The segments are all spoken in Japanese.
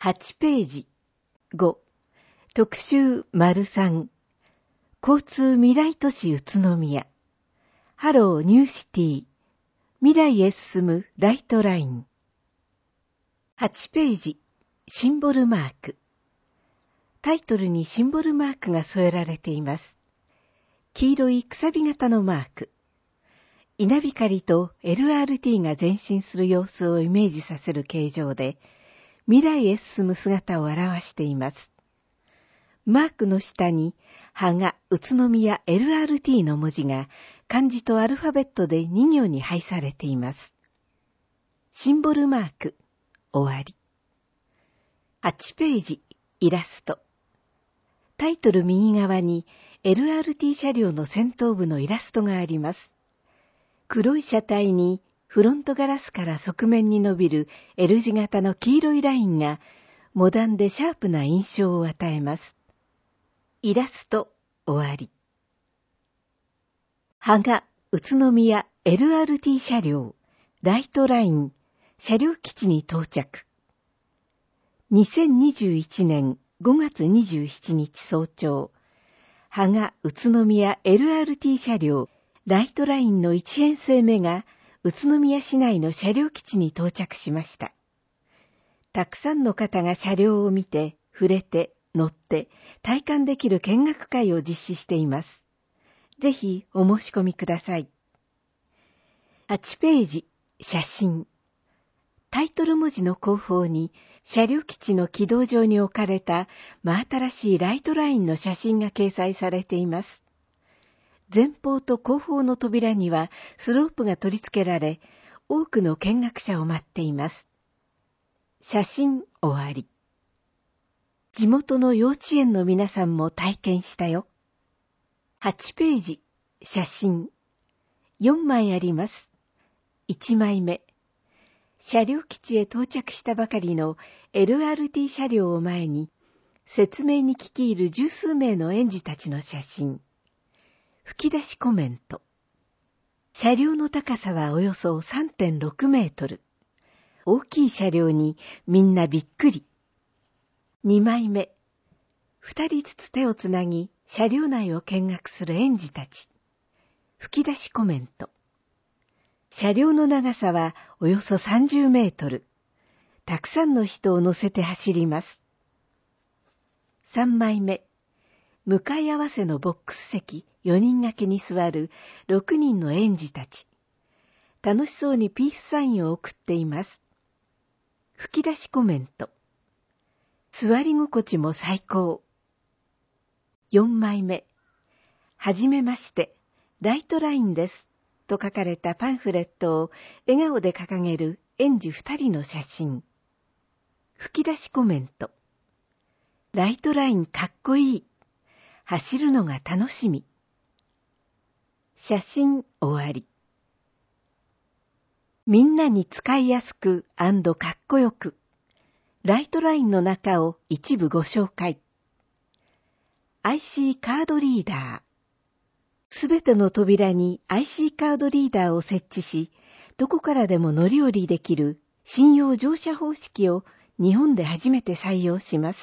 8ページ。5、特集 ③ 交通未来都市宇都宮。ハローニューシティ。未来へ進むライトライン。8ページ。シンボルマーク。タイトルにシンボルマークが添えられています。黄色いくさび型のマーク。稲光と LRT が前進する様子をイメージさせる形状で、未来へ進む姿を表しています。マークの下に、芳賀宇都宮 LRT の文字が漢字とアルファベットで2行に配されています。シンボルマーク、終わり。8ページ、イラスト。タイトル右側に LRT 車両の先頭部のイラストがあります。黒い車体にフロントガラスから側面に伸びる L 字型の黄色いラインがモダンでシャープな印象を与えます。イラスト終わり。芳賀宇都宮 LRT 車両ライトライン車両基地に到着。2021年5月27日早朝、芳賀宇都宮 LRT 車両ライトラインの1編成目が宇都宮市内の車両基地に到着しました。たくさんの方が車両を見て、触れて、乗って、体感できる見学会を実施しています。ぜひお申し込みください。8ページ、写真。タイトル文字の後方に、車両基地の軌道上に置かれた真新しいライトラインの写真が掲載されています。前方と後方の扉にはスロープが取り付けられ、多くの見学者を待っています。写真終わり。地元の幼稚園の皆さんも体験したよ。8ページ、写真。4枚あります。1枚目。車両基地へ到着したばかりの LRT 車両を前に、説明に聞き入る十数名の園児たちの写真。吹き出しコメント。車両の高さはおよそ 3.6 メートル。大きい車両にみんなびっくり。2枚目。2人ずつ手をつなぎ、車両内を見学する園児たち。吹き出しコメント。車両の長さはおよそ30メートル。たくさんの人を乗せて走ります。3枚目。向かい合わせのボックス席4人掛けに座る6人の園児たち。楽しそうにピースサインを送っています。吹き出しコメント。座り心地も最高。4枚目。はじめまして、ライトラインです。と書かれたパンフレットを笑顔で掲げる園児2人の写真。吹き出しコメント。ライトラインかっこいい。走るのが楽しみ。写真終わり。みんなに使いやすく&かっこよく。ライトラインの中を一部ご紹介。IC カードリーダー。すべての扉に IC カードリーダーを設置し、どこからでも乗り降りできる信用乗車方式を日本で初めて採用します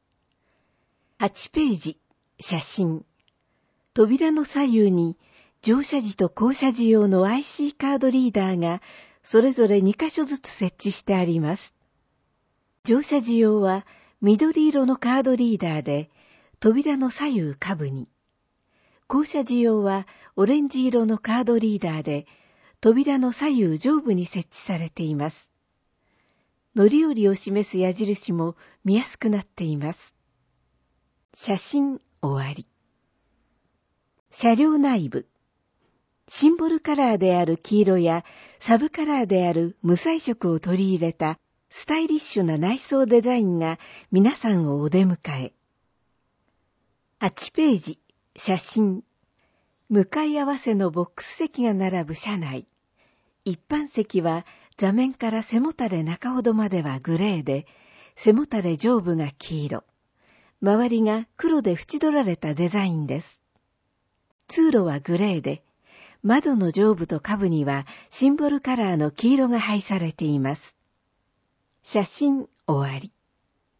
。8ページ。写真。扉の左右に乗車時と降車時用の IC カードリーダーがそれぞれ2カ所ずつ設置してあります。乗車時用は緑色のカードリーダーで扉の左右下部に。降車時用はオレンジ色のカードリーダーで扉の左右上部に設置されています。乗り降りを示す矢印も見やすくなっています。写真終わり。車両内部。シンボルカラーである黄色やサブカラーである無彩色を取り入れたスタイリッシュな内装デザインが皆さんをお出迎え。8ページ。写真。向かい合わせのボックス席が並ぶ車内。一般席は座面から背もたれ中ほどまではグレーで、背もたれ上部が黄色。周りが黒で縁取られたデザインです。通路はグレーで、窓の上部と下部にはシンボルカラーの黄色が配されています。写真終わり。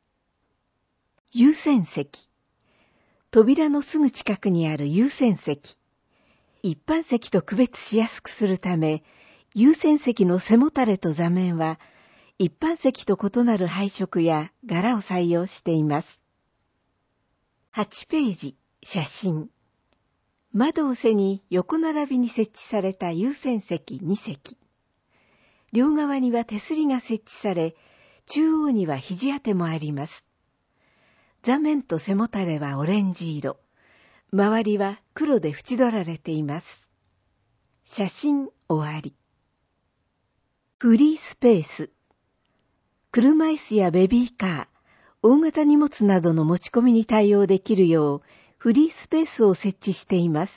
優先席。扉のすぐ近くにある優先席。一般席と区別しやすくするため、優先席の背もたれと座面は、一般席と異なる配色や柄を採用しています。8ページ、写真。窓を背に横並びに設置された優先席2席。両側には手すりが設置され、中央には肘当てもあります。座面と背もたれはオレンジ色。周りは黒で縁取られています。写真終わり。フリースペース。車椅子やベビーカー、大型荷物などの持ち込みに対応できるよう、フリースペースを設置しています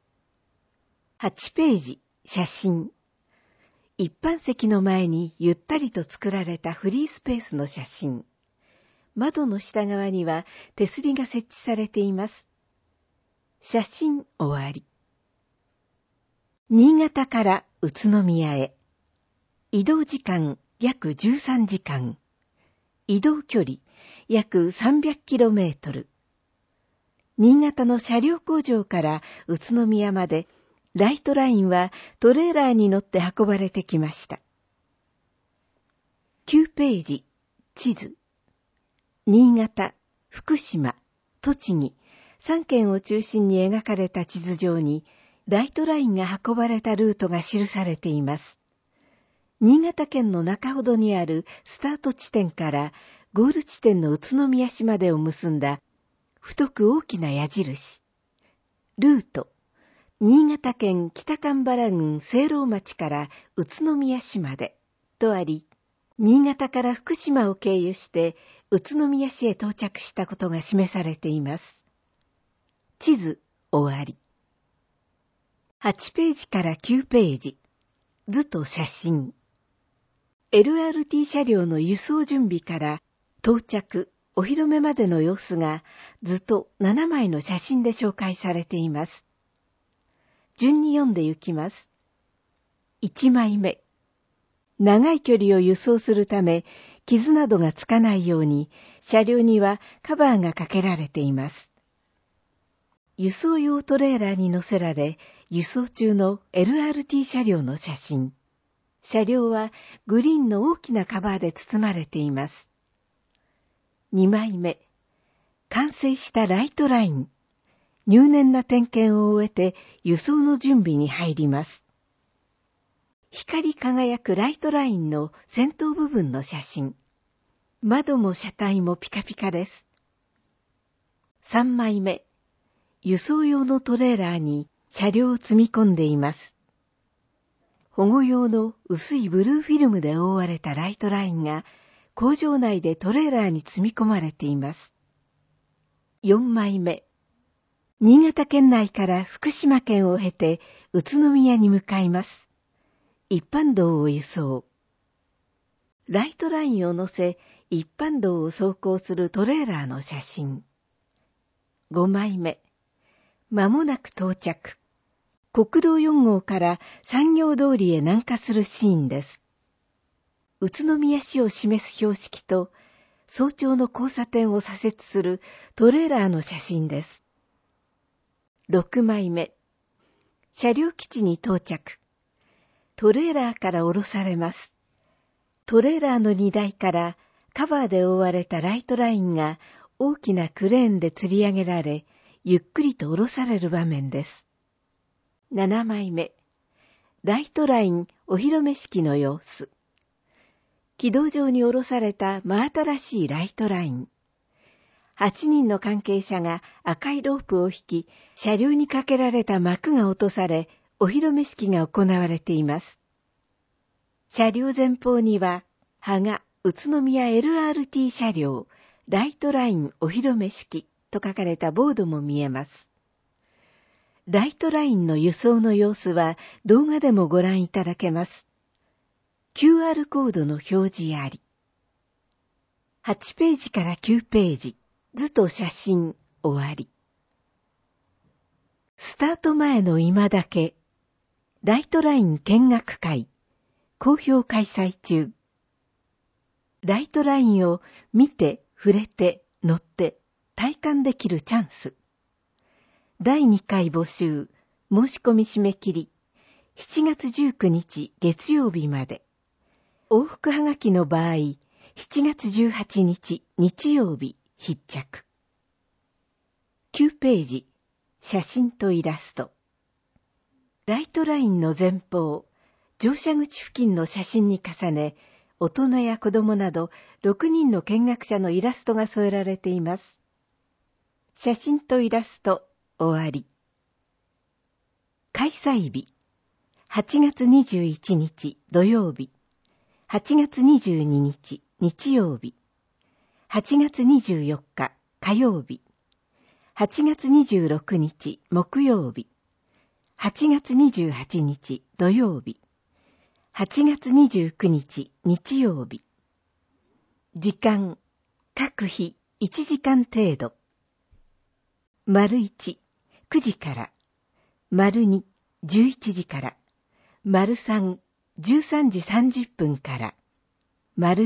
。8ページ、写真。一般席の前にゆったりと作られたフリースペースの写真。窓の下側には手すりが設置されています。写真終わり。新潟から宇都宮へ。移動時間約13時間。移動距離約 300km。新潟の車両工場から宇都宮までライトラインはトレーラーに乗って運ばれてきました。9ページ、地図。新潟、福島、栃木、3県を中心に描かれた地図上に、ライトラインが運ばれたルートが記されています。新潟県の中ほどにあるスタート地点からゴール地点の宇都宮市までを結んだ太く大きな矢印。ルート、新潟県北蒲原郡聖籠町から宇都宮市までとあり、新潟から福島を経由して宇都宮市へ到着したことが示されています。地図終わり。8ページから9ページ。図と写真。LRT 車両の輸送準備から到着、お披露目までの様子が図と7枚の写真で紹介されています。順に読んでゆきます。1枚目。長い距離を輸送するため、傷などがつかないように、車両にはカバーがかけられています。輸送用トレーラーに乗せられ、輸送中の LRT 車両の写真。車両はグリーンの大きなカバーで包まれています。2枚目。完成したライトライン。入念な点検を終えて輸送の準備に入ります。光り輝くライトラインの先頭部分の写真。窓も車体もピカピカです。3枚目。輸送用のトレーラーに車両を積み込んでいます。保護用の薄いブルーフィルムで覆われたライトラインが工場内でトレーラーに積み込まれています。4枚目。新潟県内から福島県を経て宇都宮に向かいます。一般道を輸送。ライトラインを乗せ、一般道を走行するトレーラーの写真。5枚目。まもなく到着。国道4号から産業通りへ南下するシーンです。宇都宮市を示す標識と、早朝の交差点を左折するトレーラーの写真です。6枚目。車両基地に到着。トレーラーから降ろされます。トレーラーの荷台からカバーで覆われたライトラインが大きなクレーンで吊り上げられ、ゆっくりと降ろされる場面です。7枚目。ライトラインお披露目式の様子。軌道上に降ろされた真新しいライトライン。8人の関係者が赤いロープを引き、車両にかけられた幕が落とされ、お披露目式が行われています。車両前方には、羽賀宇都宮 LRT 車両ライトラインお披露目式と書かれたボードも見えます。ライトラインの輸送の様子は動画でもご覧いただけます。QR コードの表示あり。8ページから9ページ、図と写真終わり。スタート前の今だけ。ライトライン見学会、好評開催中。ライトラインを見て、触れて、乗って、 体感できるチャンス。第2回募集、申し込み締め切り、7月19日月曜日まで。往復はがきの場合、7月18日日曜日必着。9ページ、写真とイラスト。ライトラインの前方、乗車口付近の写真に重ね、大人や子供など6人の見学者のイラストが添えられています。写真とイラスト、終わり。開催日、8月21日土曜日、8月22日日曜日、8月24日火曜日、8月26日木曜日、8月28日土曜日、8月29日日曜日。時間、各日1時間程度。丸1、9時から。丸2、11時から。丸3、13時30分から。丸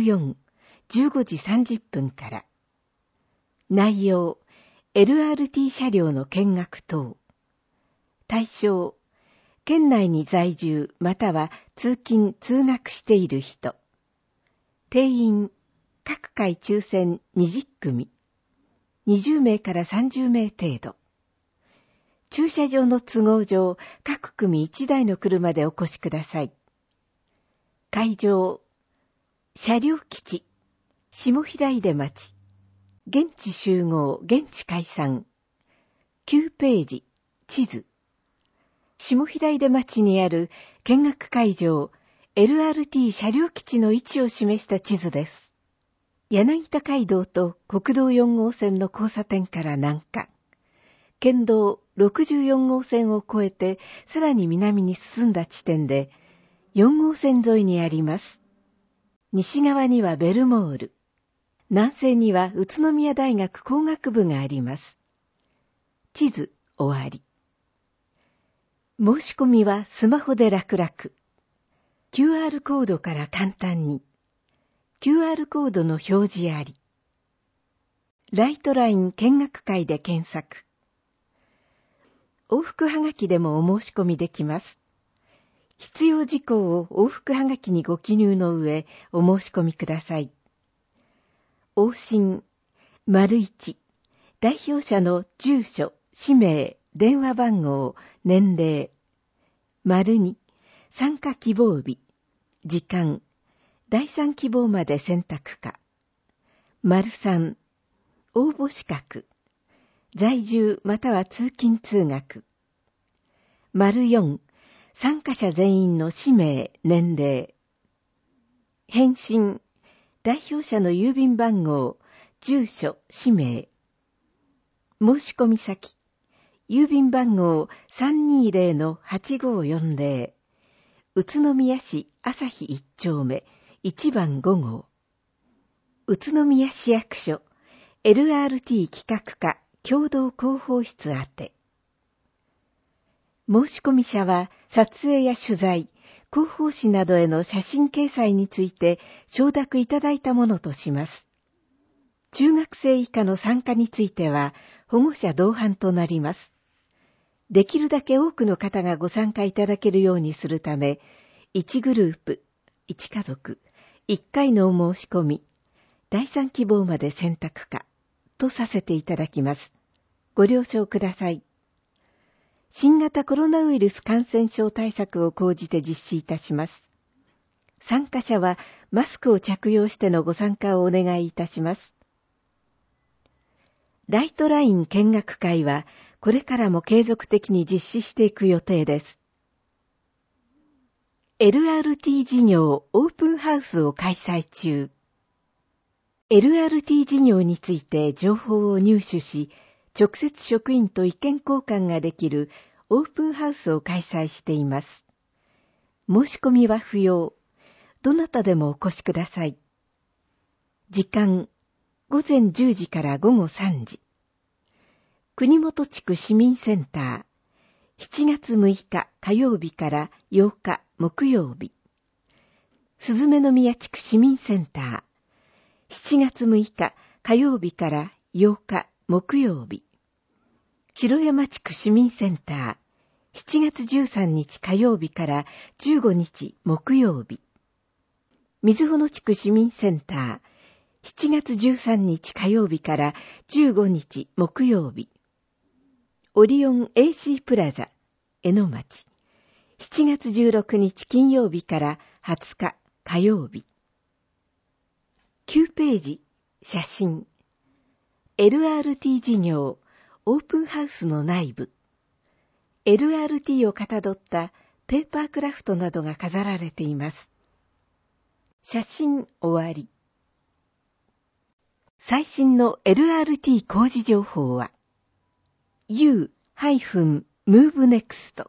4、15時30分から。内容、LRT 車両の見学等。対象、県内に在住または通勤・通学している人。定員、各回抽選20組。20名から30名程度。駐車場の都合上、各組1台の車でお越しください。会場、車両基地、下平出町。現地集合、現地解散。9ページ、地図。下平出町にある見学会場、LRT 車両基地の位置を示した地図です。柳田街道と国道4号線の交差点から南下。県道64号線を越えてさらに南に進んだ地点で4号線沿いにあります。西側にはベルモール。南西には宇都宮大学工学部があります。地図終わり。申し込みはスマホで楽々。QR コードから簡単に。QR コードの表示あり。ライトライン見学会で検索。往復はがきでもお申し込みできます。必要事項を往復はがきにご記入の上、お申し込みください。往診、丸1、代表者の住所、氏名、電話番号、年齢。丸2、参加希望日、時間、第3希望まで選択か。丸3、応募資格、在住または通勤通学。丸4、参加者全員の氏名、年齢。返信、代表者の郵便番号、住所、氏名。申し込み先、郵便番号 320-8540 宇都宮市朝日1丁目1番5号宇都宮市役所 LRT 企画課共同広報室宛て。申し込み者は撮影や取材、広報誌などへの写真掲載について承諾いただいたものとします。中学生以下の参加については保護者同伴となります。できるだけ多くの方がご参加いただけるようにするため、1グループ、1家族、1回のお申し込み、第3希望まで選択か、とさせていただきます。ご了承ください。新型コロナウイルス感染症対策を講じて実施いたします。参加者はマスクを着用してのご参加をお願いいたします。ライトライン見学会は、これからも継続的に実施していく予定です。LRT 事業オープンハウスを開催中。LRT 事業について情報を入手し、直接職員と意見交換ができるオープンハウスを開催しています。申し込みは不要。どなたでもお越しください。時間、午前10時から午後3時。国本地区市民センター、7月6日火曜日から8日木曜日。鈴目宮地区市民センター、7月6日火曜日から8日木曜日。城山地区市民センター、7月13日火曜日から15日木曜日。瑞穂野地区市民センター、7月13日火曜日から15日木曜日。オリオン AC プラザ、江ノ町、7月16日金曜日から20日火曜日。9ページ、写真。LRT 事業、オープンハウスの内部。LRT をかたどったペーパークラフトなどが飾られています。写真終わり。最新の LRT 工事情報は u-movenext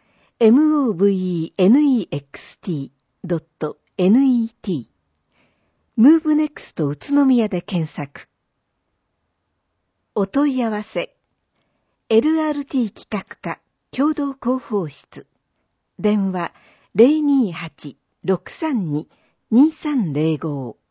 movenext.net movenext 宇都宮で検索。お問い合わせ LRT 企画課共同広報室電話 028-632-2305